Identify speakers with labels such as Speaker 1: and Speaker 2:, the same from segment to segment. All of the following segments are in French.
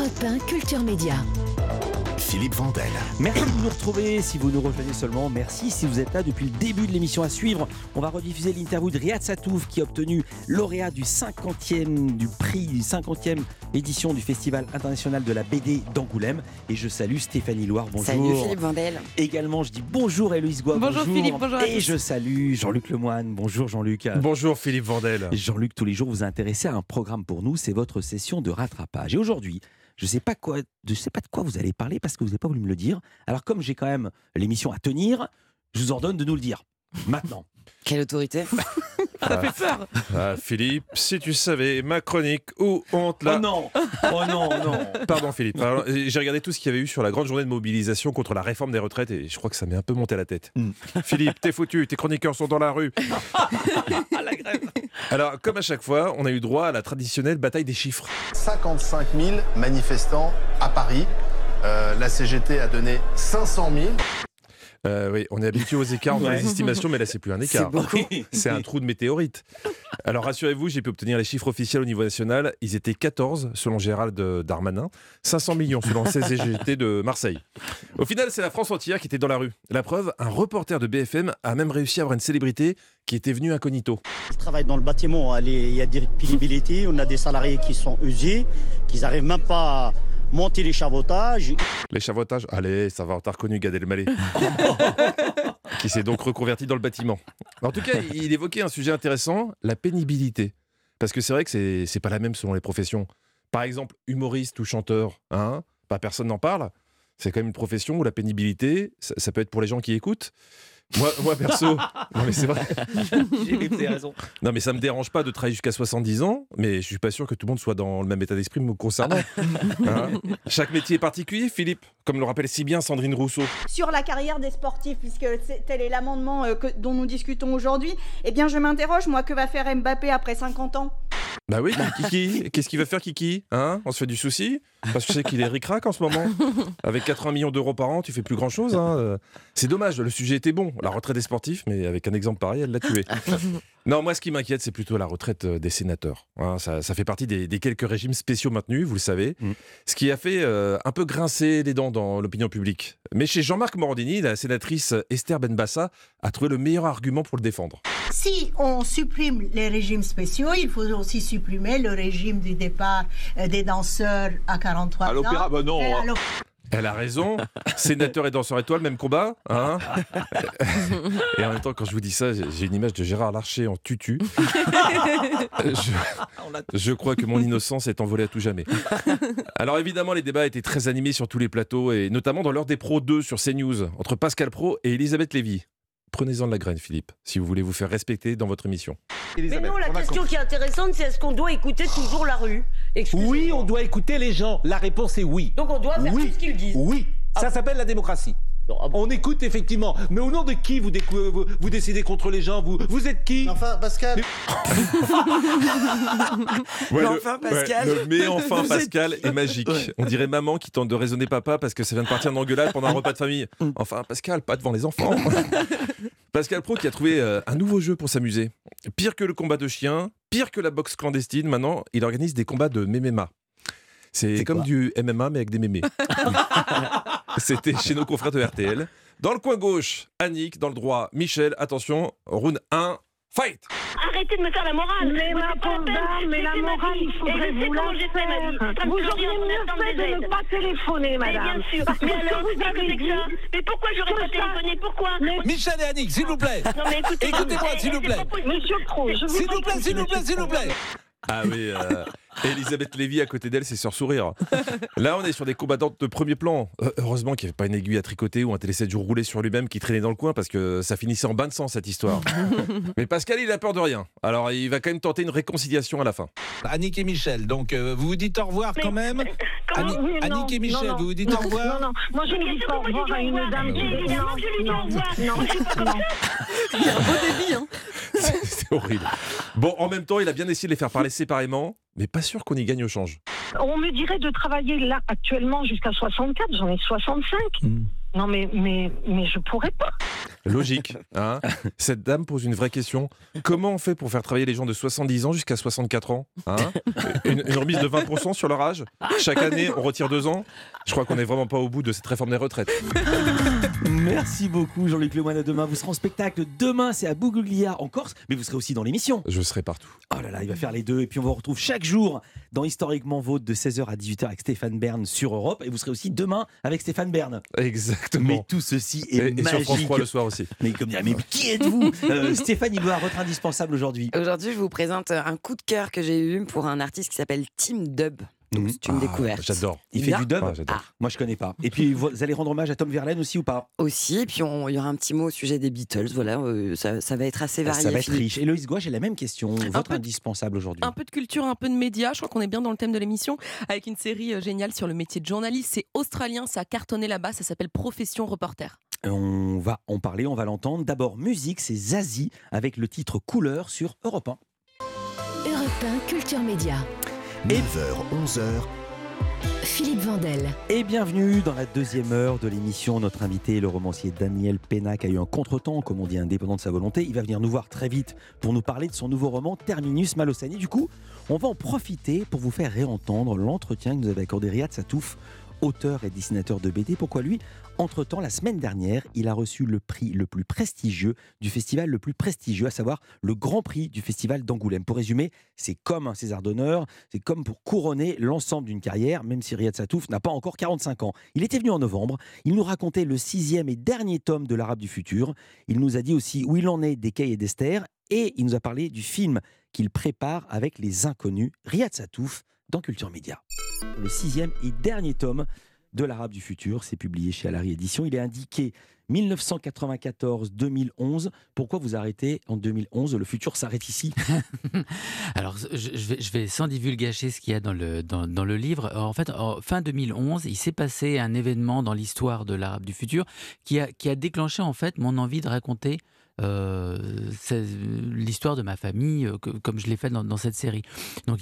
Speaker 1: Europe 1 Culture Média.
Speaker 2: Philippe Vandel.
Speaker 3: Merci de nous retrouver. Si vous nous rejoignez seulement, merci si vous êtes là depuis le début de l'émission à suivre. On va rediffuser l'interview de Riyad Sattouf qui a obtenu lauréat du 50e édition du Festival international de la BD d'Angoulême. Et je salue Stéphanie Loire. Bonjour.
Speaker 4: Salut Philippe Vandel.
Speaker 3: Également, je dis bonjour à Héloïse Goua.
Speaker 5: Bonjour Philippe, bonjour à tous.
Speaker 3: Et je salue Jean-Luc Lemoine. Bonjour Jean-Luc.
Speaker 2: Bonjour Philippe Vandel.
Speaker 3: Jean-Luc, tous les jours, vous intéressez à un programme pour nous. C'est votre session de rattrapage. Et aujourd'hui, je ne sais pas de quoi vous allez parler parce que vous n'avez pas voulu me le dire. Alors comme j'ai quand même l'émission à tenir, je vous ordonne de nous le dire. Maintenant.
Speaker 4: Quelle autorité.
Speaker 5: Ça fait peur.
Speaker 2: Philippe, si tu savais ma chronique où honte là.
Speaker 3: Oh non.
Speaker 2: Pardon Philippe. Alors, j'ai regardé tout ce qu'il y avait eu sur la grande journée de mobilisation contre la réforme des retraites et je crois que ça m'est un peu monté à la tête. Philippe, t'es foutu, tes chroniqueurs sont dans la rue.
Speaker 5: La grève.
Speaker 2: Alors comme à chaque fois, on a eu droit à la traditionnelle bataille des chiffres.
Speaker 6: 55 000 manifestants à Paris. La CGT a donné 500 000.
Speaker 2: Oui, on est habitué aux écarts entre les estimations, mais là c'est plus un écart. C'est un trou de météorite. Alors rassurez-vous, j'ai pu obtenir les chiffres officiels au niveau national. Ils étaient 14 selon Gérald Darmanin, 500 millions selon CGT de Marseille. Au final, c'est la France entière qui était dans la rue. La preuve, un reporter de BFM a même réussi à avoir une célébrité qui était venue incognito.
Speaker 7: Je travaille dans le bâtiment, il y a des pénibilités, on a des salariés qui sont usés, qui n'arrivent même pas à monter l'échafaudage.
Speaker 2: L'échafaudage, allez, ça va, on t'a reconnu Gad Elmaleh. Qui s'est donc reconverti dans le bâtiment. En tout cas, il évoquait un sujet intéressant, la pénibilité. Parce que c'est vrai que c'est pas la même selon les professions. Par exemple, humoriste ou chanteur, pas personne n'en parle. C'est quand même une profession où la pénibilité, ça peut être pour les gens qui écoutent. Moi perso, non mais c'est vrai.
Speaker 3: J'ai raison.
Speaker 2: Non mais ça me dérange pas de travailler jusqu'à 70 ans, mais je suis pas sûr que tout le monde soit dans le même état d'esprit me concernant. Chaque métier est particulier, Philippe, comme le rappelle si bien Sandrine Rousseau.
Speaker 8: Sur la carrière des sportifs, puisque tel est l'amendement dont nous discutons aujourd'hui, eh bien je m'interroge, moi, que va faire Mbappé après 50 ans ?
Speaker 2: Bah oui, Kiki, qu'est-ce qu'il va faire Kiki ? On se fait du souci ? Parce que je sais qu'il est ric-rac en ce moment. Avec 80 millions d'euros par an, tu fais plus grand-chose. C'est dommage, le sujet était bon, la retraite des sportifs, mais avec un exemple pareil, elle l'a tué. Non, moi ce qui m'inquiète, c'est plutôt la retraite des sénateurs. Ça fait partie des quelques régimes spéciaux maintenus, vous le savez. Ce qui a fait un peu grincer les dents dans l'opinion publique. Mais chez Jean-Marc Morandini, la sénatrice Esther Benbassa a trouvé le meilleur argument pour le défendre.
Speaker 9: Si on supprime les régimes spéciaux, il faut aussi supprimer le régime du départ des danseurs à 43 ans.
Speaker 6: À l'opéra, bah non.
Speaker 2: Elle a raison. Sénateur et danseur étoile, même combat. Et en même temps, quand je vous dis ça, j'ai une image de Gérard Larcher en tutu. Je crois que mon innocence est envolée à tout jamais. Alors évidemment, les débats étaient très animés sur tous les plateaux, et notamment dans l'heure des pros 2 sur CNews, entre Pascal Praud et Elisabeth Lévy. Prenez-en de la graine, Philippe, si vous voulez vous faire respecter dans votre émission.
Speaker 10: Mais non, la question qui est intéressante, c'est est-ce qu'on doit écouter toujours la rue ?
Speaker 11: Oui, on doit écouter les gens. La réponse est oui.
Speaker 10: Donc on doit faire tout ce qu'ils disent.
Speaker 11: Oui, ça s'appelle la démocratie.
Speaker 10: Non,
Speaker 11: On écoute effectivement. Mais au nom de qui vous décidez contre les gens ? Vous êtes qui ?
Speaker 6: Enfin, Pascal.
Speaker 4: Pascal.
Speaker 2: Le mais enfin Pascal est magique. On dirait maman qui tente de raisonner papa parce que ça vient de partir en engueulade pendant un repas de famille. Enfin Pascal, pas devant les enfants. Pascal Praud qui a trouvé un nouveau jeu pour s'amuser. Pire que le combat de chiens, pire que la boxe clandestine, maintenant il organise des combats de MMA. C'est comme du MMA mais avec des mémés. C'était chez nos confrères de RTL. Dans le coin gauche, Annick. Dans le droit, Michel. Attention, round 1, fight.
Speaker 10: Arrêtez de me faire la morale.
Speaker 9: Mais ma pauvre dame, mais la morale, il faudrait vous la faire. Vous auriez mieux fait de ne pas téléphoner, madame.
Speaker 10: Mais bien sûr. Mais alors, mais pourquoi j'aurais pas téléphoné ? Pourquoi ?
Speaker 11: Michel et Annick, s'il vous plaît.
Speaker 10: Non mais écoutez,
Speaker 11: Écoutez-moi, s'il vous plaît.
Speaker 9: Monsieur Praud, je vous
Speaker 11: S'il vous plaît.
Speaker 2: Ah oui, Elisabeth Lévy à côté d'elle, c'est sur sourire. Là, on est sur des combattantes de premier plan. Heureusement qu'il n'y avait pas une aiguille à tricoter ou un télé 7 jours roulé sur lui-même qui traînait dans le coin parce que ça finissait en bain de sang cette histoire. Mais Pascal, il a peur de rien. Alors, il va quand même tenter une réconciliation à la fin.
Speaker 11: Annick et Michel, donc vous vous dites au revoir quand même. Annick et Michel, vous vous dites au revoir.
Speaker 9: Non, moi je ne dis pas au revoir à une dame qui dit non.
Speaker 5: Il y a un beau débit.
Speaker 2: C'est horrible. Bon, en même temps, il a bien essayé de les faire parler séparément, mais pas sûr qu'on y gagne au change.
Speaker 9: On me dirait de travailler là actuellement jusqu'à 64, j'en ai 65. Non mais je pourrais pas.
Speaker 2: Logique. Hein. Cette dame pose une vraie question. Comment on fait pour faire travailler les gens de 70 ans jusqu'à 64 ans, hein? Une remise de 20% sur leur âge. Chaque année, on retire 2 ans. Je crois qu'on n'est vraiment pas au bout de cette réforme des retraites.
Speaker 3: Merci beaucoup Jean-Luc Lemoyne. À demain, vous serez en spectacle. Demain, c'est à Bougliglia en Corse, mais vous serez aussi dans l'émission.
Speaker 2: Je serai partout.
Speaker 3: Oh là là, il va faire les deux. Et puis on vous retrouve chaque jour dans Historiquement Vôtre de 16h à 18h avec Stéphane Bern sur Europe. Et vous serez aussi demain avec Stéphane Bern.
Speaker 2: Exactement.
Speaker 3: Mais tout ceci est magique.
Speaker 2: Et sur France 3 le soir aussi.
Speaker 3: Mais qui êtes-vous Stéphane, il doit votre indispensable aujourd'hui.
Speaker 4: Aujourd'hui, je vous présente un coup de cœur que j'ai eu pour un artiste qui s'appelle Tim Dub. Donc, c'est une découverte.
Speaker 2: J'adore.
Speaker 3: Il fait du dub.
Speaker 2: J'adore.
Speaker 3: Moi, je connais pas. Et puis, vous allez rendre hommage à Tom Verlaine aussi ou pas?
Speaker 4: Aussi, et puis il y aura un petit mot au sujet des Beatles. Voilà, ça va être assez varié.
Speaker 3: Ça va être riche. Héloïse Goua, j'ai la même question. Votre indispensable aujourd'hui?
Speaker 5: Un peu de culture, un peu de médias. Je crois qu'on est bien dans le thème de l'émission avec une série géniale sur le métier de journaliste. C'est australien, ça a cartonné là-bas. Ça s'appelle Profession Reporter.
Speaker 3: On va en parler, on va l'entendre. D'abord, musique, c'est Zazie avec le titre Couleur sur Europe 1.
Speaker 1: Europe 1, Culture Média.
Speaker 12: 9h, 11h.
Speaker 1: Philippe Vandel.
Speaker 3: Et bienvenue dans la deuxième heure de l'émission. Notre invité, le romancier Daniel Pénac, a eu un contretemps, comme on dit, indépendant de sa volonté. Il va venir nous voir très vite pour nous parler de son nouveau roman Terminus Malosani. Du coup, on va en profiter pour vous faire réentendre l'entretien que nous avait accordé Riyad Satouf, auteur et dessinateur de BD. Pourquoi lui? Entre-temps, la semaine dernière, il a reçu le prix le plus prestigieux du festival le plus prestigieux, à savoir le Grand Prix du Festival d'Angoulême. Pour résumer, c'est comme un César d'honneur, c'est comme pour couronner l'ensemble d'une carrière, même si Riyad Satouf n'a pas encore 45 ans. Il était venu en novembre, il nous racontait le 6e et dernier tome de l'Arabe du futur. Il nous a dit aussi où il en est d'Ekei et d'Esther, et il nous a parlé du film qu'il prépare avec les inconnus. Riyad Satouf dans Culture Média. Le 6e et dernier tome de l'Arabe du futur, c'est publié chez Alary Éditions. Il est indiqué 1994-2011. Pourquoi vous arrêtez en 2011? Le futur s'arrête ici.
Speaker 13: Alors, je vais sans divulgacher ce qu'il y a dans le livre. Alors, en fait, en fin 2011, il s'est passé un événement dans l'histoire de l'Arabe du futur qui a déclenché en fait mon envie de raconter l'histoire de ma famille comme je l'ai fait dans cette série. Donc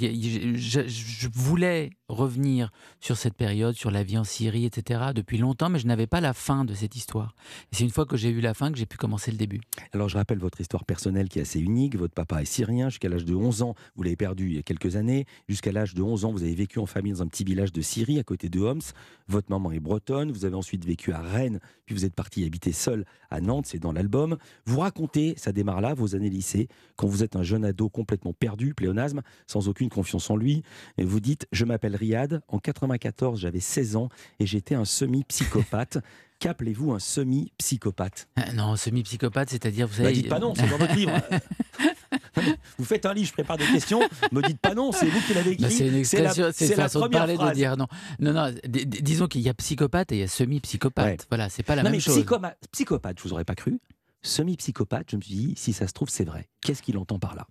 Speaker 13: je voulais revenir sur cette période, sur la vie en Syrie, etc. depuis longtemps, mais je n'avais pas la fin de cette histoire. Et c'est une fois que j'ai eu la fin que j'ai pu commencer le début.
Speaker 3: Alors je rappelle votre histoire personnelle qui est assez unique. Votre papa est syrien. Jusqu'à l'âge de 11 ans, vous l'avez perdu il y a quelques années. Jusqu'à l'âge de 11 ans, vous avez vécu en famille dans un petit village de Syrie à côté de Homs. Votre maman est bretonne. Vous avez ensuite vécu à Rennes, puis vous êtes parti habiter seul à Nantes, c'est dans l'album. Vous racontez, ça démarre là, vos années lycée, quand vous êtes un jeune ado complètement perdu, pléonasme, sans aucune confiance en lui. Et vous dites, je m'appelle Riyad, en 94 j'avais 16 ans et j'étais un semi-psychopathe. Qu'appelez-vous un semi-psychopathe?
Speaker 13: Non, semi-psychopathe, c'est-à-dire, vous savez...
Speaker 3: dites pas non, c'est dans votre livre. Vous faites un livre, je prépare des questions, me dites pas non, c'est vous qui l'avez écrit.
Speaker 13: C'est une expression, c'est une façon de parler,
Speaker 3: phrase.
Speaker 13: de dire non. Non, disons qu'il y a psychopathe et il y a semi-psychopathe. Ouais. Voilà, c'est pas la même chose.
Speaker 3: Psychopathe, je vous aurais pas cru. Semi-psychopathe, je me suis dit, si ça se trouve, c'est vrai. Qu'est-ce qu'il entend par là?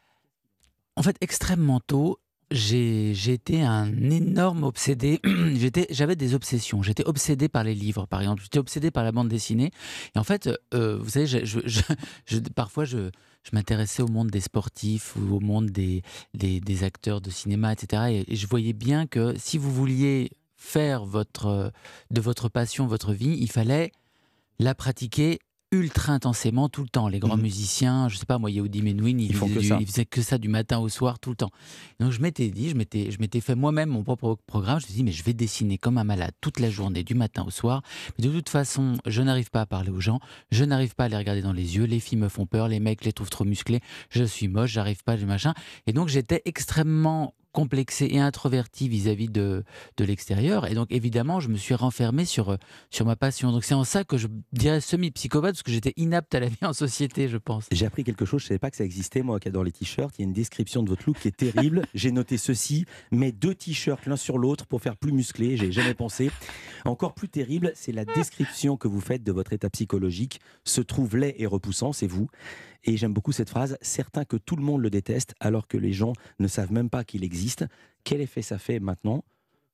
Speaker 13: En fait, extrêmement tôt, j'ai été un énorme obsédé. J'avais des obsessions. J'étais obsédé par les livres, par exemple. J'étais obsédé par la bande dessinée. Et en fait, vous savez, parfois, je m'intéressais au monde des sportifs ou au monde des acteurs de cinéma, etc. Et je voyais bien que si vous vouliez faire de votre passion votre vie, il fallait la pratiquer ultra intensément tout le temps. Les grands musiciens, je sais pas moi, Yehudi Menuhin, il faisait que ça du matin au soir tout le temps. Donc je m'étais dit, je m'étais fait moi-même mon propre programme. Je me suis dit, mais je vais dessiner comme un malade toute la journée, du matin au soir. Mais de toute façon, je n'arrive pas à parler aux gens, je n'arrive pas à les regarder dans les yeux. Les filles me font peur, les mecs les trouvent trop musclés. Je suis moche, j'arrive pas, j'ai machin. Et donc j'étais extrêmement complexé et introverti vis-à-vis de l'extérieur. Et donc, évidemment, je me suis renfermé sur ma passion. Donc, c'est en ça que je dirais semi-psychopathe, parce que j'étais inapte à la vie en société, je pense.
Speaker 3: J'ai appris quelque chose, je ne savais pas que ça existait, moi qui adore les t-shirts. Il y a une description de votre look qui est terrible. J'ai noté ceci, mets 2 t-shirts l'un sur l'autre pour faire plus musclé. J'ai jamais pensé. Encore plus terrible, c'est la description que vous faites de votre état psychologique. Se trouve laid et repoussant, c'est vous. Et j'aime beaucoup cette phrase, certain que tout le monde le déteste alors que les gens ne savent même pas qu'il existe. Quel effet ça fait maintenant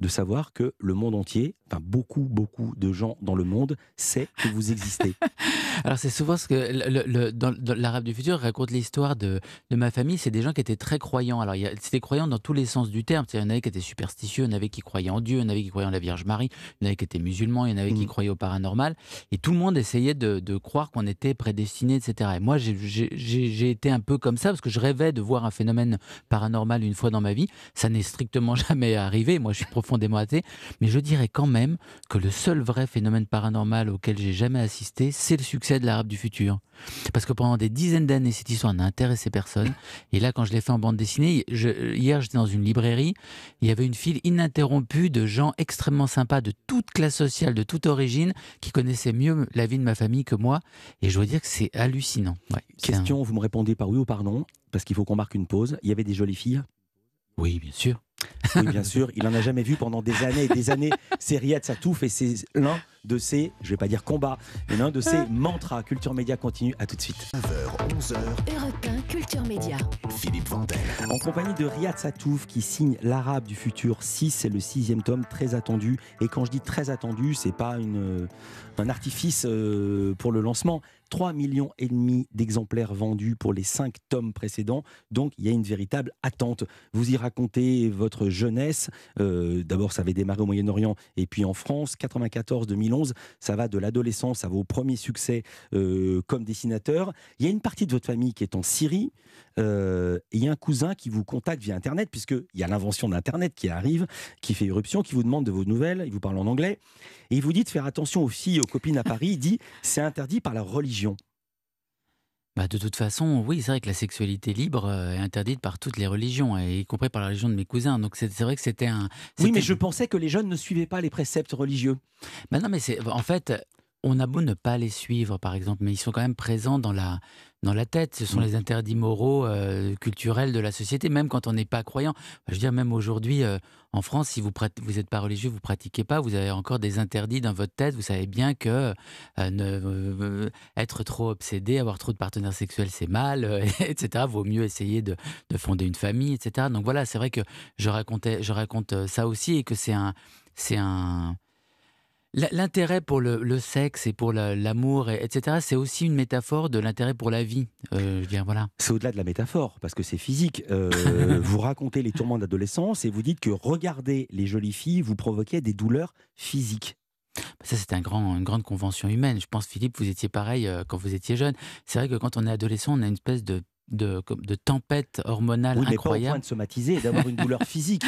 Speaker 3: de savoir que le monde entier, enfin beaucoup de gens dans le monde sait que vous existez.
Speaker 13: Alors c'est souvent ce que dans l'Arabe du futur raconte l'histoire de ma famille. C'est des gens qui étaient très croyants. Alors c'était croyants dans tous les sens du terme. Il y en avait qui étaient superstitieux, il y en avait qui croyaient en Dieu, il y en avait qui croyaient en la Vierge Marie, il y en avait qui étaient musulmans, il y en avait qui croyaient au paranormal. Et tout le monde essayait de croire qu'on était prédestiné, etc. Et moi j'ai été un peu comme ça parce que je rêvais de voir un phénomène paranormal une fois dans ma vie. Ça n'est strictement jamais arrivé. Moi je suis profondément athée. Mais je dirais quand même que le seul vrai phénomène paranormal auquel j'ai jamais assisté, c'est le succès de l'Arabe du futur. Parce que pendant des dizaines d'années, cette histoire n'a intéressé personne. Et là, quand je l'ai fait en bande dessinée, hier, j'étais dans une librairie, il y avait une file ininterrompue de gens extrêmement sympas, de toute classe sociale, de toute origine, qui connaissaient mieux la vie de ma famille que moi. Et je dois dire que c'est hallucinant. Ouais,
Speaker 3: Question, vous me répondez par oui ou par non, parce qu'il faut qu'on marque une pause. Il y avait des jolies filles?
Speaker 13: Oui, bien sûr.
Speaker 3: Oui, bien sûr. Il n'en a jamais vu pendant des années et des années. C'est Riyad Satouf et c'est l'un de ses, je ne vais pas dire combats, mais l'un de ses mantras. Culture Média continue, à tout de suite.
Speaker 12: 9h, 11h.
Speaker 1: Europe 1, Culture Média.
Speaker 12: Philippe Vandel.
Speaker 3: En compagnie de Riyad Satouf qui signe l'Arabe du futur 6, c'est le 6e tome très attendu. Et quand je dis très attendu, c'est pas un artifice pour le lancement. 3,5 millions d'exemplaires vendus pour les 5 tomes précédents. Donc, il y a une véritable attente. Vous y racontez votre jeunesse. D'abord, ça avait démarré au Moyen-Orient et puis en France, 94-2011. Ça va de l'adolescence à vos premiers succès comme dessinateur. Il y a une partie de votre famille qui est en Syrie. Et il y a un cousin qui vous contacte via Internet, puisqu'il y a l'invention d'Internet qui arrive, qui fait irruption, qui vous demande de vos nouvelles. Il vous parle en anglais. Et il vous dit de faire attention aux filles et aux copines à Paris. Il dit c'est interdit par la religion.
Speaker 13: Bah de toute façon, oui, c'est vrai que la sexualité libre est interdite par toutes les religions, y compris par la religion de mes cousins. Donc c'est vrai que c'était un...
Speaker 3: Oui, mais je pensais que les jeunes ne suivaient pas les préceptes religieux.
Speaker 13: Ben non, mais en fait, on a beau ne pas les suivre, par exemple, mais ils sont quand même présents dans la tête. Ce sont les interdits moraux, culturels de la société, même quand on n'est pas croyant. Je veux dire, même aujourd'hui, en France, si vous n'êtes pas religieux, vous ne pratiquez pas, vous avez encore des interdits dans votre tête. Vous savez bien que être trop obsédé, avoir trop de partenaires sexuels, c'est mal, etc. Vaut mieux essayer de fonder une famille, etc. Donc voilà, c'est vrai que je raconte ça aussi et que c'est un l'intérêt pour le sexe et pour l'amour, etc., c'est aussi une métaphore de l'intérêt pour la vie. Je veux dire, voilà. C'est
Speaker 3: au-delà de la métaphore, parce que c'est physique. Vous racontez les tourments d'adolescence et vous dites que regarder les jolies filles vous provoquait des douleurs physiques.
Speaker 13: Ça, c'est une grande convention humaine. Je pense, Philippe, vous étiez pareil quand vous étiez jeune. C'est vrai que quand on est adolescent, on a une espèce de tempête hormonale incroyable.
Speaker 3: Oui, mais pas au point de somatiser et d'avoir une douleur physique.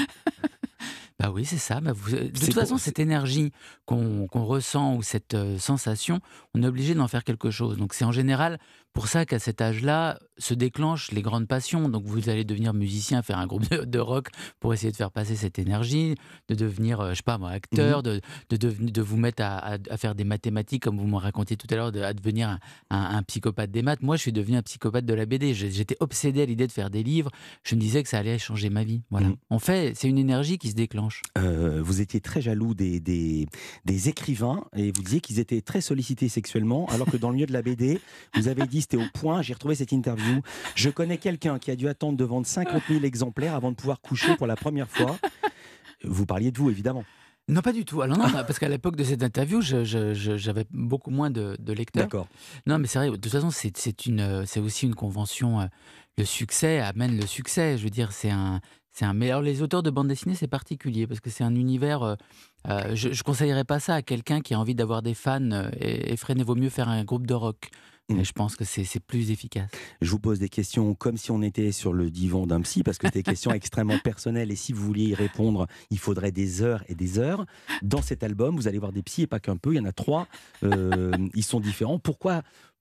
Speaker 13: Bah oui, c'est ça. De toute façon, cette énergie qu'on ressent ou cette sensation, on est obligé d'en faire quelque chose. Donc c'est en général pour ça qu'à cet âge-là se déclenchent les grandes passions. Donc vous allez devenir musicien, faire un groupe de rock pour essayer de faire passer cette énergie, de devenir, je sais pas moi, acteur, de vous mettre à faire des mathématiques comme vous me racontiez tout à l'heure, à devenir un psychopathe des maths. Moi, je suis devenu un psychopathe de la BD. J'étais obsédé à l'idée de faire des livres. Je me disais que ça allait changer ma vie. Voilà. En fait, c'est une énergie qui se déclenche.
Speaker 3: Vous étiez très jaloux des écrivains et vous disiez qu'ils étaient très sollicités sexuellement, alors que dans le milieu de la BD, vous avez dit, c'était au point, j'ai retrouvé cette interview, je connais quelqu'un qui a dû attendre de vendre 50 000 exemplaires avant de pouvoir coucher pour la première fois. Vous parliez de vous, évidemment.
Speaker 13: Non, pas du tout. Alors non, parce qu'à l'époque de cette interview, j'avais beaucoup moins de lecteurs.
Speaker 3: D'accord.
Speaker 13: Non, mais c'est vrai, de toute façon, c'est aussi une convention. Le succès amène le succès. Je veux dire, mais alors les auteurs de bande dessinée, c'est particulier parce que c'est un univers. Je ne conseillerais pas ça à quelqu'un qui a envie d'avoir des fans effrénés. Vaut mieux faire un groupe de rock. Et je pense que c'est plus efficace.
Speaker 3: Je vous pose des questions comme si on était sur le divan d'un psy, parce que c'est des questions extrêmement personnelles. Et si vous vouliez y répondre, il faudrait des heures et des heures. Dans cet album, vous allez voir des psys, et pas qu'un peu, il y en a 3. Ils sont différents. Pourquoi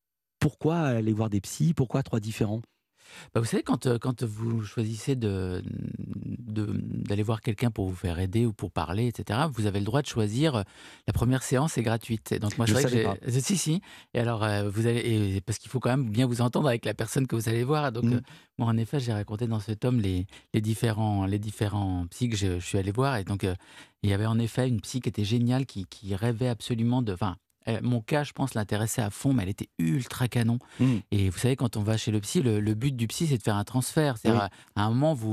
Speaker 3: aller voir des psys? Pourquoi 3 différents?
Speaker 13: Vous savez, quand vous choisissez d'aller voir quelqu'un pour vous faire aider ou pour parler, etc., vous avez le droit de choisir. La première séance est gratuite. Et donc moi, je savais pas. Si. Et alors, parce qu'il faut quand même bien vous entendre avec la personne que vous allez voir. Donc, moi, en effet, j'ai raconté dans ce tome les différents psys que je suis allé voir. Et donc, il y avait en effet une psy qui était géniale, qui rêvait absolument de... mon cas, je pense, l'intéressait à fond, mais elle était ultra canon. Et vous savez, quand on va chez le psy, le but du psy, c'est de faire un transfert. C'est-à-dire, à un moment, vous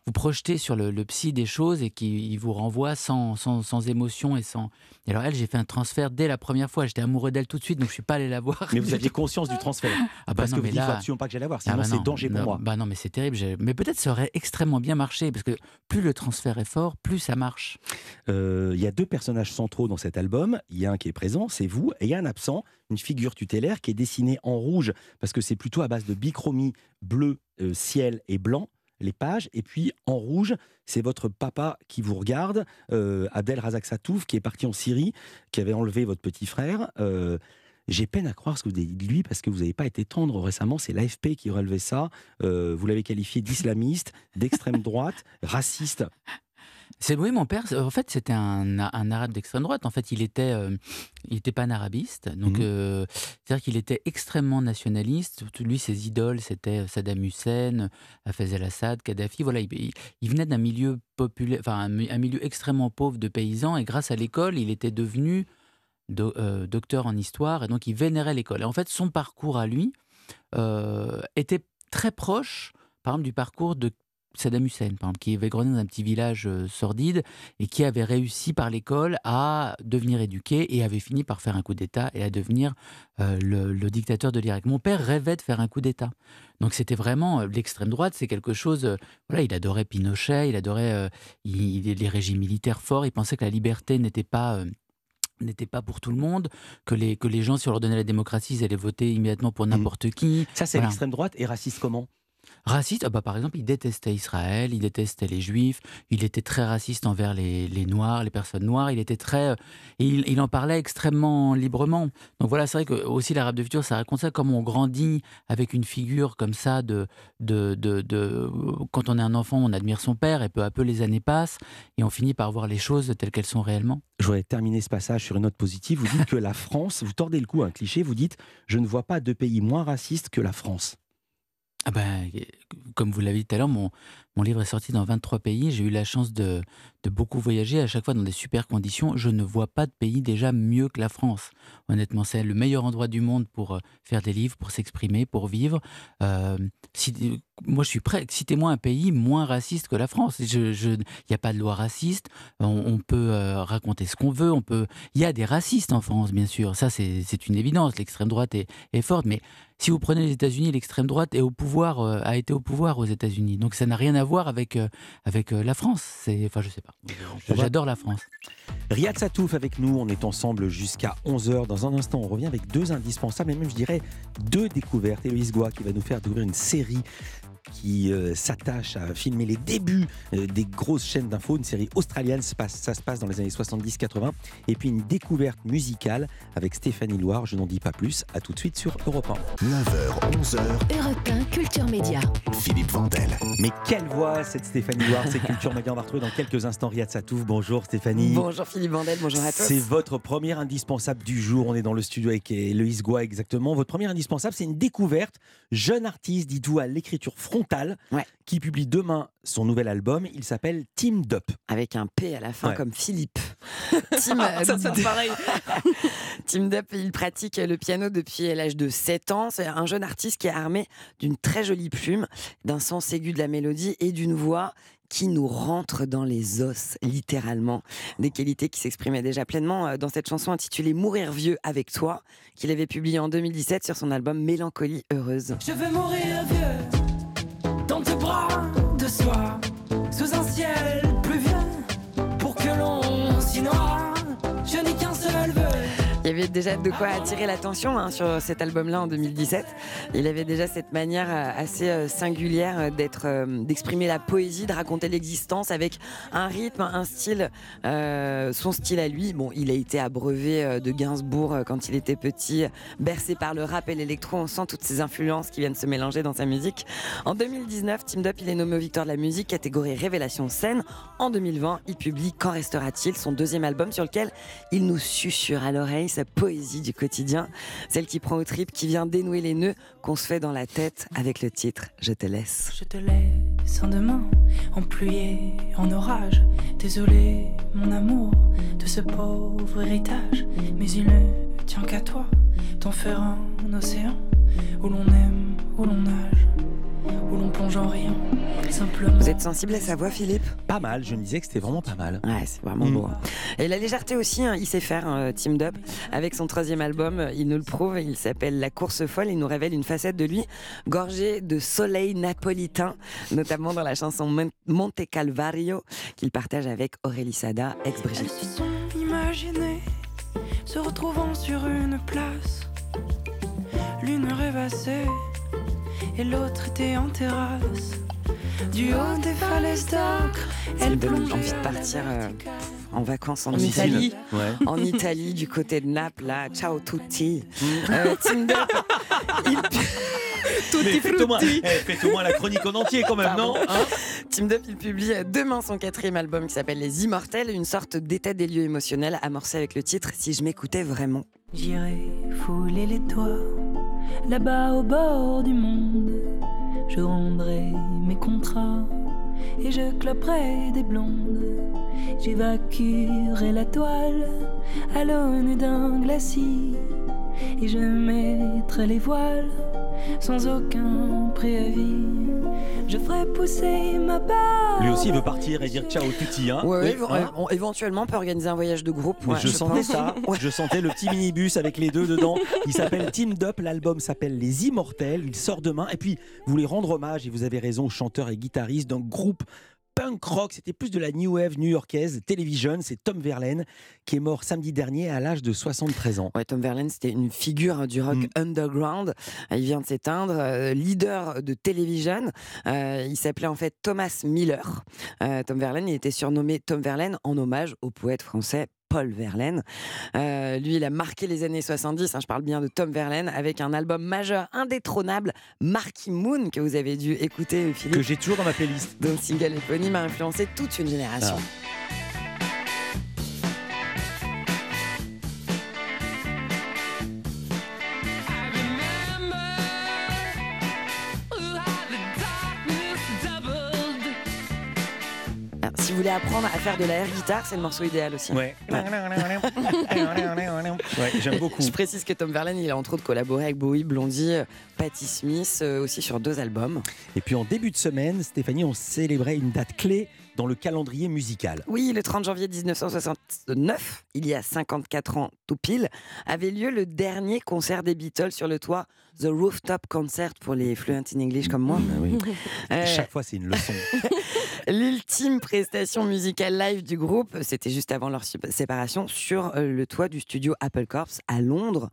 Speaker 13: vous projetez sur le psy des choses et qui vous renvoie sans émotion et sans... Et alors elle, j'ai fait un transfert dès la première fois. J'étais amoureux d'elle tout de suite, donc je suis pas allé la voir.
Speaker 3: Mais vous aviez conscience du transfert. Parce que vous dites, il faut absolument pas que j'aille la voir, sinon c'est danger pour moi.
Speaker 13: Non, mais c'est terrible. Mais peut-être ça aurait extrêmement bien marché, parce que plus le transfert est fort, plus ça marche.
Speaker 3: Il y a 2 personnages centraux dans cet album. Il y a un qui est présent, c'est vous, et il y a un absent, une figure tutélaire qui est dessinée en rouge, parce que c'est plutôt à base de bichromie bleu, ciel et blanc, les pages, et puis en rouge, c'est votre papa qui vous regarde, Abdel Razak Satouf, qui est parti en Syrie, qui avait enlevé votre petit frère. J'ai peine à croire ce que vous avez dit de lui, parce que vous n'avez pas été tendre récemment, c'est l'AFP qui relevait ça, vous l'avez qualifié d'islamiste, d'extrême droite, raciste.
Speaker 13: Oui, mon père, en fait, c'était un arabe d'extrême droite. En fait, il était panarabiste. Donc, c'est-à-dire qu'il était extrêmement nationaliste. Lui, ses idoles, c'était Saddam Hussein, Hafez el-Assad, Kadhafi. Voilà, il venait d'un milieu populaire, enfin, un milieu extrêmement pauvre de paysans. Et grâce à l'école, il était devenu docteur en histoire. Et donc, il vénérait l'école. Et en fait, son parcours à lui était très proche, par exemple, du parcours de Saddam Hussein, par exemple, qui avait grandi dans un petit village sordide et qui avait réussi par l'école à devenir éduqué et avait fini par faire un coup d'État et à devenir le dictateur de l'Irak. Mon père rêvait de faire un coup d'État. Donc c'était vraiment l'extrême droite, c'est quelque chose... voilà, il adorait Pinochet, il adorait les régimes militaires forts, il pensait que la liberté n'était pas pour tout le monde, que les gens, si on leur donnait la démocratie, ils allaient voter immédiatement pour n'importe qui.
Speaker 3: Ça, c'est l'extrême droite. Et raciste comment ?
Speaker 13: Raciste, par exemple, il détestait Israël, il détestait les Juifs, il était très raciste envers les Noirs, les personnes noires, il était très... il en parlait extrêmement librement. Donc voilà, c'est vrai que aussi l'Arabe de futur, ça raconte ça, comme on grandit avec une figure comme ça, quand on est un enfant, on admire son père, et peu à peu les années passent, et on finit par voir les choses telles qu'elles sont réellement.
Speaker 3: Je voudrais terminer ce passage sur une note positive. Vous dites que la France, vous tordez le cou à un cliché, vous dites « Je ne vois pas de pays moins raciste que la France ».
Speaker 13: Comme vous l'avez dit tout à l'heure, mon livre est sorti dans 23 pays. J'ai eu la chance de beaucoup voyager, à chaque fois dans des super conditions. Je ne vois pas de pays déjà mieux que la France. Honnêtement, c'est le meilleur endroit du monde pour faire des livres, pour s'exprimer, pour vivre. Moi, je suis prêt. Citez-moi un pays moins raciste que la France. Il n'y a pas de loi raciste. On peut raconter ce qu'on veut. Il y a des racistes en France, bien sûr. Ça, c'est une évidence. L'extrême droite est forte. Mais si vous prenez les États-Unis, l'extrême droite est a été au pouvoir aux États-Unis. Donc, ça n'a rien à voir avec la France. Enfin, je sais pas. J'adore la France.
Speaker 3: Riyad Satouf avec nous, on est ensemble jusqu'à 11h. Dans un instant, on revient avec 2 indispensables, et même je dirais 2 découvertes. Héloïse Goua qui va nous faire découvrir une série qui s'attache à filmer les débuts des grosses chaînes d'infos, une série australienne, ça se passe dans les années 70-80, et puis une découverte musicale avec Stéphanie Loire, je n'en dis pas plus, à tout de suite sur Europe 1.
Speaker 12: 9h, 11h.
Speaker 1: Europe 1, Culture Média.
Speaker 12: Philippe Vandel.
Speaker 3: Mais quelle voix cette Stéphanie Loire, c'est Culture Média, on va retrouver dans quelques instants Riyad Satouf. Bonjour Stéphanie.
Speaker 4: Bonjour Philippe Vandel, bonjour à tous.
Speaker 3: C'est votre premier indispensable du jour, on est dans le studio avec Héloïse Goua exactement. Votre premier indispensable, c'est une découverte, jeune artiste, dites-vous, à l'écriture frontale, qui publie demain son nouvel album. Il s'appelle Team Dup.
Speaker 4: Avec un P à la fin, comme Philippe.
Speaker 5: Ça sonne pareil.
Speaker 4: Team Dup, il pratique le piano depuis l'âge de 7 ans. C'est un jeune artiste qui est armé d'une très jolie plume, d'un sens aigu de la mélodie et d'une voix qui nous rentre dans les os, littéralement. Des qualités qui s'exprimaient déjà pleinement dans cette chanson intitulée « Mourir vieux avec toi », qu'il avait publiée en 2017 sur son album « Mélancolie heureuse ».
Speaker 14: Je veux mourir vieux dans tes bras de soie, sous un ciel pluvieux, pour que l'on s'y noie. Je n'ai qu'un seul vœu.
Speaker 4: Il y avait déjà de quoi attirer l'attention sur cet album-là en 2017. Il avait déjà cette manière assez singulière d'exprimer la poésie, de raconter l'existence avec un rythme, un style, son style à lui. Bon, il a été abreuvé de Gainsbourg quand il était petit, bercé par le rap et l'électro. On sent toutes ces influences qui viennent se mélanger dans sa musique. En 2019, Team Dup, il est nommé aux Victoires de la musique, catégorie Révélation scène. En 2020, il publie Qu'en restera-t-il, son deuxième album sur lequel il nous susurre à l'oreille sa poésie du quotidien, celle qui prend aux tripes, qui vient dénouer les nœuds qu'on se fait dans la tête avec le titre « Je te laisse ».
Speaker 14: Je te laisse en demain, en pluie et en orage. Désolé, mon amour, de ce pauvre héritage, mais il ne tient qu'à toi, d'en faire un océan où l'on aime, où l'on nage, où l'on plonge en rien, simplement.
Speaker 4: Vous êtes sensible à sa voix, Philippe?
Speaker 3: Pas mal, je me disais que c'était vraiment pas mal.
Speaker 4: Ouais, c'est vraiment beau. Et la légèreté aussi, il sait faire, Team Dub. Avec son 3e album, il nous le prouve, il s'appelle La Course Folle, il nous révèle une facette de lui gorgée de soleil napolitain, notamment dans la chanson Monte Calvario, qu'il partage avec Aurélie Sada, ex-Brigitte.
Speaker 14: Elles se sont imaginées se retrouvant sur une place, l'une rêvassée et l'autre était en terrasse. Du haut des falaises d'ocre, elle plongeait.
Speaker 4: Envie de partir en vacances en
Speaker 3: Italie. Ouais.
Speaker 4: En Italie, du côté de Naples, là. Ciao tutti. Team Dub,
Speaker 3: Mais faites au moins la chronique en entier quand même, non hein?
Speaker 4: Team Dub, il publie demain son 4e album qui s'appelle Les Immortels, une sorte d'état des lieux émotionnel amorcé avec le titre Si je m'écoutais vraiment.
Speaker 14: J'irai fouler les toits, là-bas au bord du monde. Je rendrai mes contrats et je cloperai des blondes. J'évacuerai la toile à l'aune d'un glacis et je mettrai les voiles sans aucun préavis. Je ferai pousser ma barbe.
Speaker 3: Lui aussi il veut partir et dire ciao tutti, hein.
Speaker 4: Ouais,
Speaker 3: Oui,
Speaker 4: éventuellement on peut organiser un voyage de groupe.
Speaker 3: Mais
Speaker 4: Ouais,
Speaker 3: je sentais
Speaker 4: pense.
Speaker 3: ça, je sentais le petit minibus avec les deux dedans. Il s'appelle Team Dub, l'album s'appelle Les Immortels, il sort demain. Et puis, vous voulez rendre hommage, et vous avez raison, au chanteur et guitariste d'un groupe punk rock, c'était plus de la new wave new-yorkaise, Television, c'est Tom Verlaine qui est mort samedi dernier à l'âge de 73 ans.
Speaker 4: Ouais, Tom Verlaine, c'était une figure du rock underground. Il vient de s'éteindre, leader de Television. Il s'appelait en fait Thomas Miller. Tom Verlaine, il était surnommé Tom Verlaine en hommage au poète français Paul Verlaine. Lui, il a marqué les années 70, je parle bien de Tom Verlaine, avec un album majeur indétrônable, Marquee Moon, que vous avez dû écouter, Philippe.
Speaker 3: Que j'ai toujours dans ma playlist.
Speaker 4: Dont le single éponyme a influencé toute une génération. Si vous voulez apprendre à faire de la air guitare, c'est le morceau idéal aussi.
Speaker 3: Ouais. Ouais, j'aime beaucoup.
Speaker 4: Je précise que Tom Verlaine, il a entre autres collaboré avec Bowie, Blondie, Patti Smith, aussi sur 2 albums.
Speaker 3: Et puis en début de semaine, Stéphanie, on célébrait une date clé dans le calendrier musical.
Speaker 4: Oui, le 30 janvier 1969, il y a 54 ans tout pile, avait lieu le dernier concert des Beatles sur le toit, The Rooftop Concert pour les fluent in English comme moi.
Speaker 3: Oui. Chaque fois, c'est une leçon.
Speaker 4: L'ultime prestation musicale live du groupe, c'était juste avant leur séparation, sur le toit du studio Apple Corps à Londres.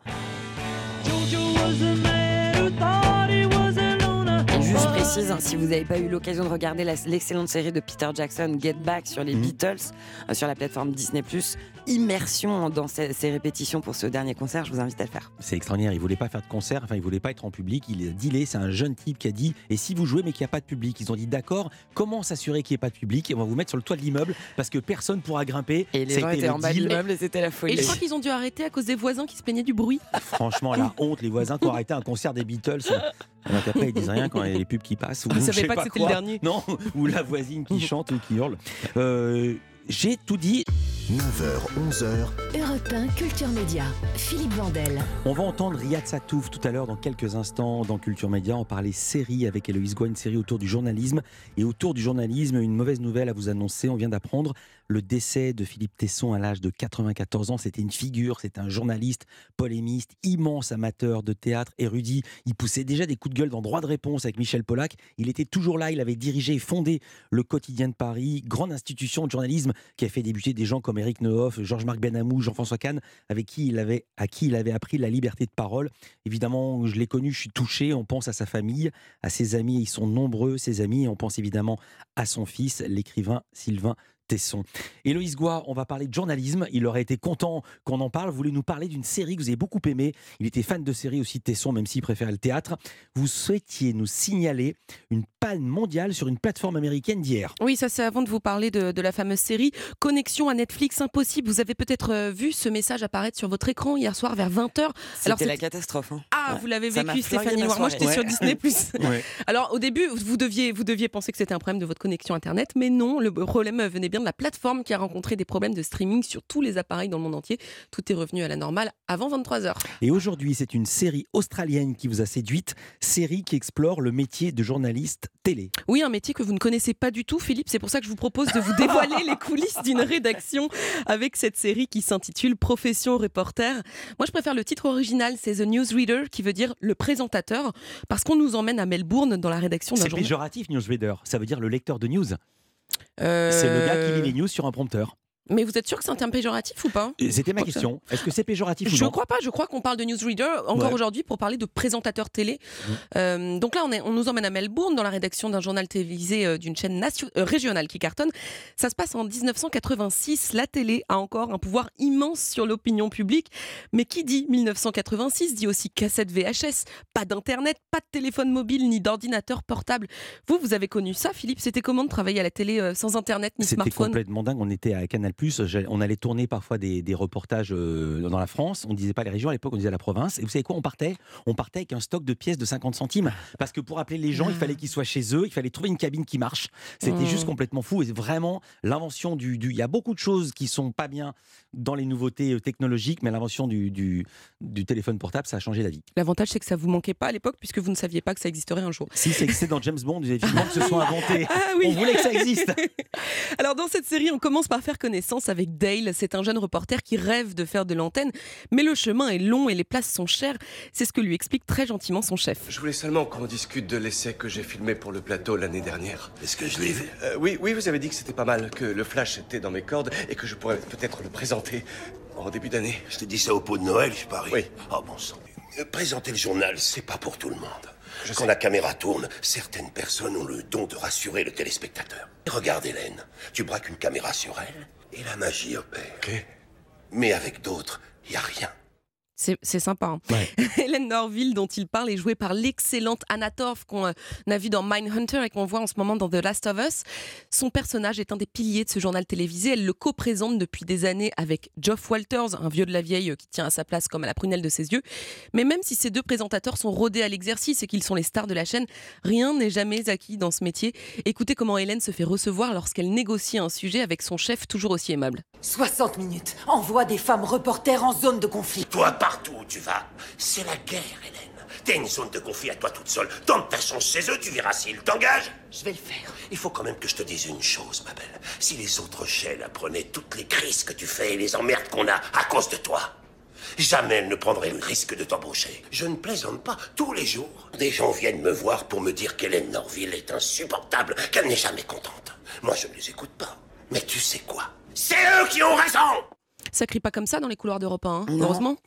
Speaker 4: Et juste je précise, si vous n'avez pas eu l'occasion de regarder l'excellente série de Peter Jackson, Get Back, sur les Beatles, sur la plateforme Disney+, immersion dans ces répétitions pour ce dernier concert, je vous invite à le faire.
Speaker 3: C'est extraordinaire, il voulait pas faire de concert, il voulait pas être en public, il a dealé, c'est un jeune type qui a dit et si vous jouez mais qu'il n'y a pas de public, ils ont dit d'accord, comment s'assurer qu'il n'y ait pas de public, et on va vous mettre sur le toit de l'immeuble parce que personne pourra grimper.
Speaker 4: Et les gens étaient en bas de l'immeuble et c'était la folie.
Speaker 5: Et je crois qu'ils ont dû arrêter à cause des voisins qui se plaignaient du bruit.
Speaker 3: Franchement, la honte, les voisins qui ont arrêté un concert des Beatles. Donc après, ils disent rien quand il y a les pubs qui passent.
Speaker 5: Vous ne savez pas que c'était le dernier.
Speaker 3: Non, ou la voisine qui chante ou qui hurle. J'ai tout dit.
Speaker 12: 9h, 11h.
Speaker 1: Europe 1, Culture Média. Philippe Vandel.
Speaker 3: On va entendre Riyad Satouf tout à l'heure dans quelques instants dans Culture Média. On parlait série avec Héloïse Goua, une série autour du journalisme. Et autour du journalisme, une mauvaise nouvelle à vous annoncer. On vient d'apprendre le décès de Philippe Tesson à l'âge de 94 ans. C'était une figure, c'était un journaliste, polémiste, immense amateur de théâtre, érudit. Il poussait déjà des coups de gueule dans Droit de réponse avec Michel Polac. Il était toujours là, il avait dirigé et fondé le Quotidien de Paris, grande institution de journalisme qui a fait débuter des gens comme Éric Neuhoff, Georges-Marc Benamou, Jean-François Kahn, à qui il avait appris la liberté de parole. Évidemment, je l'ai connu, je suis touché. On pense à sa famille, à ses amis, ils sont nombreux, ses amis, et on pense évidemment à son fils, l'écrivain Sylvain Tesson. Héloïse Goua, on va parler de journalisme. Il aurait été content qu'on en parle. Vous voulez nous parler d'une série que vous avez beaucoup aimée. Il était fan de séries aussi de Tesson, même s'il préférait le théâtre. Vous souhaitiez nous signaler une panne mondiale sur une plateforme américaine d'hier.
Speaker 5: Oui, ça c'est avant de vous parler de la fameuse série Connexion à Netflix impossible. Vous avez peut-être vu ce message apparaître sur votre écran hier soir vers 20h.
Speaker 4: C'était la catastrophe. Hein.
Speaker 5: Ah, vous l'avez vécu, Stéphanie Loire. Moi, j'étais sur Disney+.
Speaker 3: Ouais.
Speaker 5: Alors, au début, vous deviez penser que c'était un problème de votre connexion Internet, mais non, le problème venait bien bien de la plateforme qui a rencontré des problèmes de streaming sur tous les appareils dans le monde entier. Tout est revenu à la normale avant 23h.
Speaker 3: Et aujourd'hui, c'est une série australienne qui vous a séduite, série qui explore le métier de journaliste télé.
Speaker 5: Oui, un métier que vous ne connaissez pas du tout, Philippe. C'est pour ça que je vous propose de vous dévoiler les coulisses d'une rédaction avec cette série qui s'intitule Profession reporter. Moi, je préfère le titre original, c'est The Newsreader, qui veut dire le présentateur, parce qu'on nous emmène à Melbourne dans la rédaction d'un
Speaker 3: C'est
Speaker 5: journal.
Speaker 3: péjoratif, newsreader. Ça veut dire le lecteur de news. C'est le gars qui lit les news sur un prompteur.
Speaker 5: Mais vous êtes sûr que c'est un terme péjoratif ou pas ?
Speaker 3: C'était ma question. Est-ce que c'est péjoratif ou non ?
Speaker 5: Je crois pas. Je crois qu'on parle de newsreader encore aujourd'hui pour parler de présentateur télé. Donc là, on nous emmène à Melbourne dans la rédaction d'un journal télévisé d'une chaîne régionale qui cartonne. Ça se passe en 1986. La télé a encore un pouvoir immense sur l'opinion publique. Mais qui dit 1986 dit aussi cassette VHS, pas d'internet, pas de téléphone mobile ni d'ordinateur portable. Vous avez connu ça, Philippe ? C'était comment de travailler à la télé sans internet ni
Speaker 3: C'était
Speaker 5: smartphone ?
Speaker 3: complètement dingue. On était à Canal+, on allait tourner parfois des reportages dans la France. On ne disait pas les régions, à l'époque on disait la province. Et vous savez quoi, on partait avec un stock de pièces de 50 centimes. Parce que pour appeler les gens, il fallait qu'ils soient chez eux, il fallait trouver une cabine qui marche. C'était juste complètement fou. Et vraiment, l'invention il y a beaucoup de choses qui sont pas bien dans les nouveautés technologiques, mais l'invention du téléphone portable, ça a changé la vie.
Speaker 5: L'avantage, c'est que ça vous manquait pas à l'époque, puisque vous ne saviez pas que ça existerait un jour.
Speaker 3: Si, ça existait dans James Bond, évidemment que ce soit inventé.
Speaker 5: Ah, oui.
Speaker 3: On voulait que ça existe.
Speaker 5: Alors dans cette série, on commence par faire connaissance avec Dale. C'est un jeune reporter qui rêve de faire de l'antenne, mais le chemin est long et les places sont chères. C'est ce que lui explique très gentiment son chef.
Speaker 15: Je voulais seulement qu'on discute de l'essai que j'ai filmé pour le plateau l'année dernière.
Speaker 16: Est-ce que je l'ai vu ?
Speaker 15: Oui, vous avez dit que c'était pas mal, que le flash était dans mes cordes et que je pourrais peut-être le présenter en début d'année.
Speaker 16: Je t'ai dit ça au pot de Noël, je parie.
Speaker 15: Oui.
Speaker 16: Oh bon sang. Présenter le journal, c'est pas pour tout le monde. Quand la caméra tourne, certaines personnes ont le don de rassurer le téléspectateur. Regarde Hélène, tu braques une caméra sur elle et la magie opère.
Speaker 15: Ok.
Speaker 16: Mais avec d'autres, il n'y a rien.
Speaker 5: C'est sympa. Hein.
Speaker 3: Ouais.
Speaker 5: Hélène Norville, dont il parle, est jouée par l'excellente Anna Torv qu'on a vu dans Mindhunter et qu'on voit en ce moment dans The Last of Us. Son personnage est un des piliers de ce journal télévisé. Elle le co-présente depuis des années avec Geoff Walters, un vieux de la vieille qui tient à sa place comme à la prunelle de ses yeux. Mais même si ces deux présentateurs sont rodés à l'exercice et qu'ils sont les stars de la chaîne, rien n'est jamais acquis dans ce métier. Écoutez comment Hélène se fait recevoir lorsqu'elle négocie un sujet avec son chef toujours aussi aimable.
Speaker 17: 60 minutes. Envoie des femmes reporters en zone de conflit.
Speaker 16: Toi, partout où tu vas, c'est la guerre, Hélène. T'as une zone de conflit à toi toute seule. Tente ta chance chez eux, tu verras s'ils t'engagent.
Speaker 17: Je vais le faire.
Speaker 16: Il faut quand même que je te dise une chose, ma belle. Si les autres chaînes apprenaient toutes les crises que tu fais et les emmerdes qu'on a à cause de toi, jamais elles ne prendraient le risque de t'embaucher. Je ne plaisante pas. Tous les jours, des gens viennent me voir pour me dire qu'Hélène Norville est insupportable, qu'elle n'est jamais contente. Moi, je ne les écoute pas. Mais tu sais quoi ? C'est eux qui ont raison!
Speaker 5: Ça crie pas comme ça dans les couloirs d'Europe 1, hein, heureusement.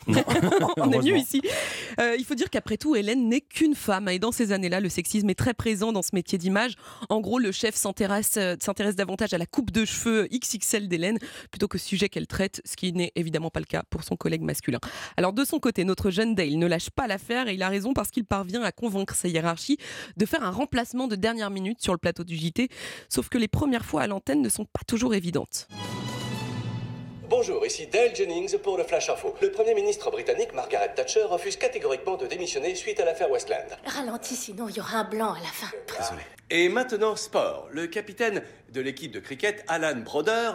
Speaker 5: On est mieux ici. Il faut dire qu'après tout, Hélène n'est qu'une femme. Et dans ces années-là, le sexisme est très présent dans ce métier d'image. En gros, le chef s'intéresse davantage à la coupe de cheveux XXL d'Hélène plutôt qu'au sujet qu'elle traite, ce qui n'est évidemment pas le cas pour son collègue masculin. Alors de son côté, notre jeune Dale ne lâche pas l'affaire et il a raison parce qu'il parvient à convaincre sa hiérarchie de faire un remplacement de dernière minute sur le plateau du JT. Sauf que les premières fois à l'antenne ne sont pas toujours évidentes.
Speaker 15: Bonjour, ici Dale Jennings pour le Flash Info. Le Premier ministre britannique, Margaret Thatcher, refuse catégoriquement de démissionner suite à l'affaire Westland.
Speaker 17: Ralentis, sinon il y aura un blanc à la fin.
Speaker 15: Désolé. Et maintenant, sport. Le capitaine de l'équipe de cricket, Alan Border,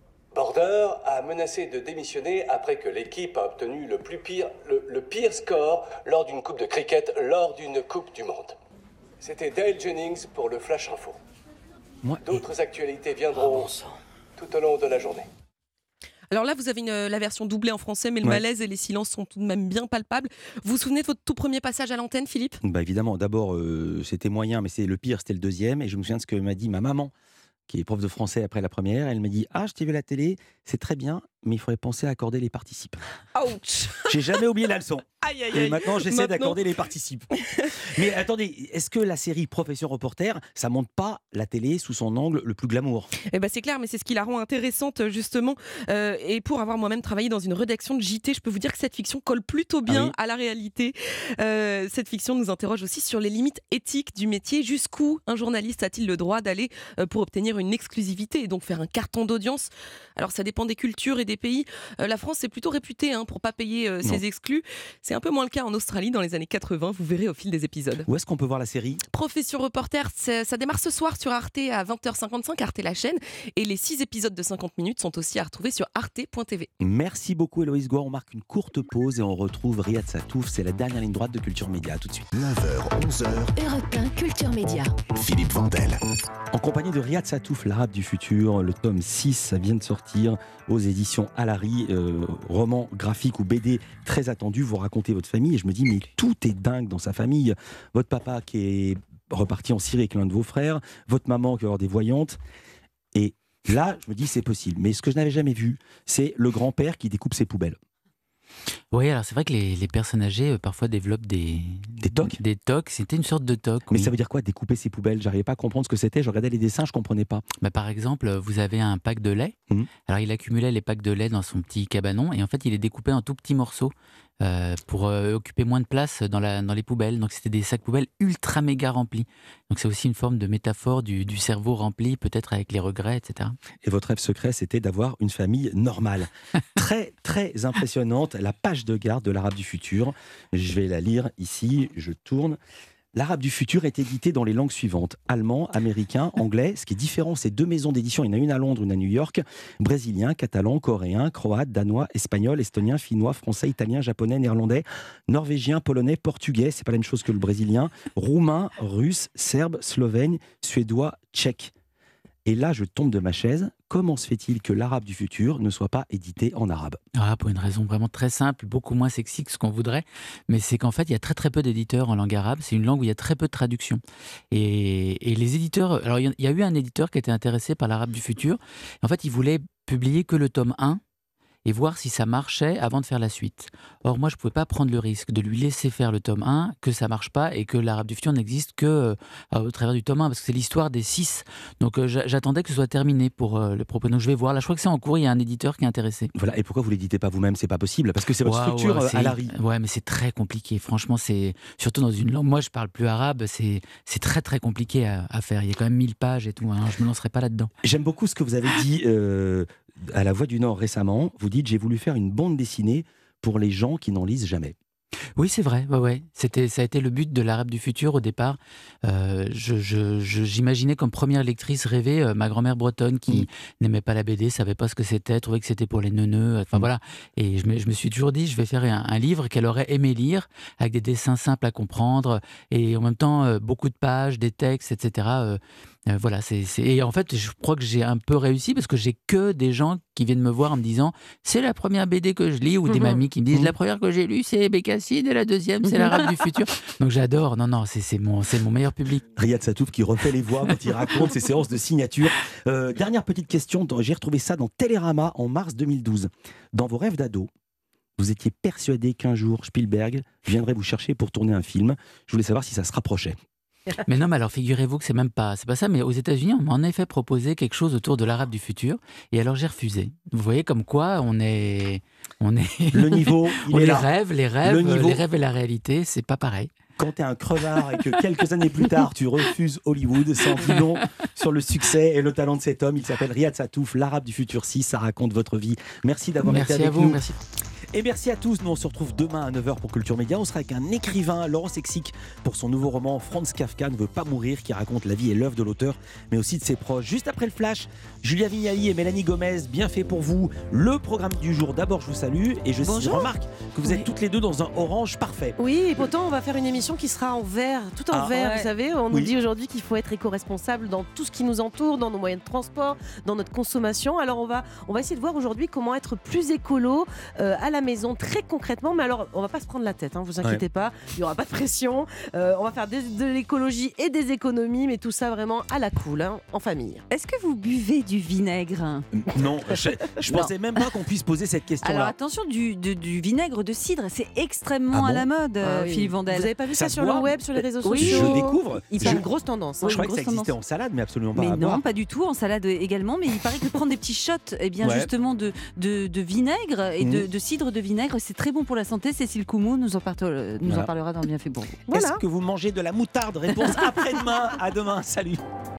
Speaker 15: a menacé de démissionner après que l'équipe a obtenu le pire score lors d'une coupe de cricket, lors d'une Coupe du Monde. C'était Dale Jennings pour le Flash Info. D'autres actualités viendront tout au long de la journée.
Speaker 5: Alors là, vous avez la version doublée en français, mais le malaise et les silences sont tout de même bien palpables. Vous vous souvenez de votre tout premier passage à l'antenne, Philippe ?
Speaker 3: Bah évidemment, d'abord, c'était moyen, mais c'est le pire, c'était le deuxième. Et je me souviens de ce que m'a dit ma maman, qui est prof de français après la première. Elle m'a dit « Ah, je t'ai vu à la télé, c'est très bien, mais il faudrait penser à accorder les participes. »
Speaker 5: Ouch.
Speaker 3: J'ai jamais oublié la leçon.
Speaker 5: Aïe, aïe, aïe.
Speaker 3: Et maintenant, j'essaie d'accorder les participes. Mais attendez, est-ce que la série Profession reporter, ça montre pas la télé sous son angle le plus glamour ?
Speaker 5: Eh ben c'est clair, mais c'est ce qui la rend intéressante justement. Et pour avoir moi-même travaillé dans une rédaction de JT, je peux vous dire que cette fiction colle plutôt bien à la réalité. Cette fiction nous interroge aussi sur les limites éthiques du métier. Jusqu'où un journaliste a-t-il le droit d'aller pour obtenir une exclusivité et donc faire un carton d'audience ? Alors ça dépend des cultures et des des pays, la France est plutôt réputée pour pas payer ses exclus. C'est un peu moins le cas en Australie dans les années 80, vous verrez au fil des épisodes.
Speaker 3: Où est-ce qu'on peut voir la série ?
Speaker 5: Profession reporter, ça démarre ce soir sur Arte à 20h55, Arte la chaîne, et les 6 épisodes de 50 minutes sont aussi à retrouver sur arte.tv.
Speaker 3: Merci beaucoup Héloïse Goua, on marque une courte pause et on retrouve Riyad Satouf, c'est la dernière ligne droite de Culture Média, à tout de suite.
Speaker 12: 9h, 11h,
Speaker 1: Europe 1 Culture Média.
Speaker 12: Philippe Vandel.
Speaker 3: En compagnie de Riyad Satouf, l'Arabe du futur, le tome 6 ça vient de sortir aux éditions Alary, roman graphique ou BD très attendu, vous racontez votre famille et je me dis mais tout est dingue dans sa famille. Votre papa qui est reparti en Syrie avec l'un de vos frères, votre maman qui va avoir des voyantes et là je me dis c'est possible. Mais ce que je n'avais jamais vu, c'est le grand-père qui découpe ses poubelles.
Speaker 13: Oui, alors c'est vrai que les personnes âgées parfois développent des
Speaker 3: tocs.
Speaker 13: Des tocs, c'était une sorte de toc.
Speaker 3: Mais
Speaker 13: oui.
Speaker 3: ça veut dire quoi découper ses poubelles ? J'arrivais pas à comprendre ce que c'était, je regardais les dessins, je comprenais pas.
Speaker 13: Par exemple, vous avez un pack de lait, alors il accumulait les packs de lait dans son petit cabanon et en fait il les découpait en tout petits morceaux pour occuper moins de place dans les poubelles. Donc c'était des sacs poubelles ultra méga remplis. Donc c'est aussi une forme de métaphore du cerveau rempli, peut-être avec les regrets, etc.
Speaker 3: Et votre rêve secret, c'était d'avoir une famille normale. Très, très impressionnante, la page de garde de l'Arabe du futur. Je vais la lire ici, je tourne. L'Arabe du futur est édité dans les langues suivantes. Allemand, américain, anglais. Ce qui est différent, c'est 2 maisons d'édition. Il y en a une à Londres, une à New York. Brésilien, catalan, coréen, croate, danois, espagnol, estonien, finnois, français, italien, japonais, néerlandais, norvégien, polonais, portugais. C'est pas la même chose que le brésilien. Roumain, russe, serbe, slovène, suédois, tchèque. Et là, je tombe de ma chaise. Comment se fait-il que l'Arabe du futur ne soit pas édité en arabe ?
Speaker 13: Pour une raison vraiment très simple, beaucoup moins sexy que ce qu'on voudrait, mais c'est qu'en fait, il y a très très peu d'éditeurs en langue arabe. C'est une langue où il y a très peu de traduction. Et les éditeurs... Alors, il y a eu un éditeur qui était intéressé par l'Arabe du futur. En fait, il voulait publier que le tome 1 et voir si ça marchait avant de faire la suite. Or, moi, je ne pouvais pas prendre le risque de lui laisser faire le tome 1, que ça ne marche pas et que l'Arabe du futur n'existe que au travers du tome 1, parce que c'est l'histoire des 6. Donc, j'attendais que ce soit terminé pour le propos. Donc, je vais voir. Là, je crois que c'est en cours, il y a un éditeur qui est intéressé.
Speaker 3: Voilà. Et pourquoi vous ne l'éditez pas vous-même ? C'est pas possible, parce que c'est votre structure à Alary.
Speaker 13: Ouais, mais c'est très compliqué. Franchement, c'est surtout dans une langue. Moi, je ne parle plus arabe. C'est très, très compliqué à faire. Il y a quand même 1000 pages et tout. Hein. Je ne me lancerai pas là-dedans.
Speaker 3: J'aime beaucoup ce que vous avez dit à La Voix du Nord récemment. Vous dites, j'ai voulu faire une bande dessinée pour les gens qui n'en lisent jamais.
Speaker 13: Oui, c'est vrai. Ouais. Ça a été le but de l'Arabe du futur au départ. J'imaginais comme première lectrice rêvée ma grand-mère bretonne qui n'aimait pas la BD, savait pas ce que c'était, trouvait que c'était pour les neuneux. Enfin voilà. Et je me suis toujours dit, je vais faire un livre qu'elle aurait aimé lire, avec des dessins simples à comprendre et en même temps beaucoup de pages, des textes, etc. Voilà, et en fait, je crois que j'ai un peu réussi parce que j'ai que des gens qui viennent me voir en me disant c'est la première BD que je lis, ou des mamies qui me disent la première que j'ai lue c'est Bécassine et la deuxième c'est l'Arabe du futur. Donc j'adore, non, c'est mon meilleur public.
Speaker 3: Riyad Satouf qui refait les voix quand il raconte ses séances de signature. Dernière petite question, j'ai retrouvé ça dans Télérama en mars 2012. Dans vos rêves d'ado, vous étiez persuadé qu'un jour Spielberg viendrait vous chercher pour tourner un film. Je voulais savoir si ça se rapprochait.
Speaker 13: Mais non, mais alors figurez-vous que c'est pas ça, mais aux États-Unis, on m'a en effet proposé quelque chose autour de l'Arabe du futur, et alors j'ai refusé. Vous voyez comme quoi on est
Speaker 3: le niveau,
Speaker 13: les rêves et la réalité, c'est pas pareil.
Speaker 3: Quand t'es un crevard et que quelques années plus tard tu refuses Hollywood, ça en dit long sur le succès et le talent de cet homme. Il s'appelle Riyad Satouf, l'Arabe du futur 6, ça raconte votre vie. Merci d'avoir été avec nous.
Speaker 13: Merci.
Speaker 3: Et merci à tous, nous on se retrouve demain à 9h pour Culture Média. On sera avec un écrivain, Laurent Sexic, pour son nouveau roman Franz Kafka ne veut pas mourir, qui raconte la vie et l'œuvre de l'auteur, mais aussi de ses proches. Juste après le flash, Julia Vignali et Mélanie Gomez, bien fait pour vous. Le programme du jour, d'abord je vous salue et je remarque que vous êtes toutes les deux dans un orange parfait.
Speaker 18: Oui, et pourtant on va faire une émission qui sera en vert, tout en vert, ouais. Vous savez, on nous dit aujourd'hui qu'il faut être éco-responsable dans tout ce qui nous entoure, dans nos moyens de transport, dans notre consommation. Alors on va essayer de voir aujourd'hui comment être plus écolo à la maison, très concrètement, mais alors on va pas se prendre la tête, vous inquiétez pas, il y aura pas de pression, on va faire de l'écologie et des économies, mais tout ça vraiment à la cool, en famille.
Speaker 19: Est-ce que vous buvez du vinaigre ?
Speaker 3: Non, je pensais même pas qu'on puisse poser cette question-là.
Speaker 19: Alors attention, du vinaigre de cidre, c'est extrêmement à la mode, Philippe Vandel.
Speaker 18: Vous avez pas vu ça sur le web, sur les réseaux sociaux ?
Speaker 3: Oui, je découvre.
Speaker 18: Il paraît une grosse tendance.
Speaker 3: Je croyais que ça existait en salade, mais absolument pas.
Speaker 19: Mais non, pas du tout, en salade également, mais il paraît que prendre des petits shots, justement de vinaigre et de cidre de vinaigre, c'est très bon pour la santé. Cécile Coumou nous en parlera dans Bien fait pour vous.
Speaker 3: Voilà. Est-ce que vous mangez de la moutarde ? Réponse après-demain. À demain. Salut.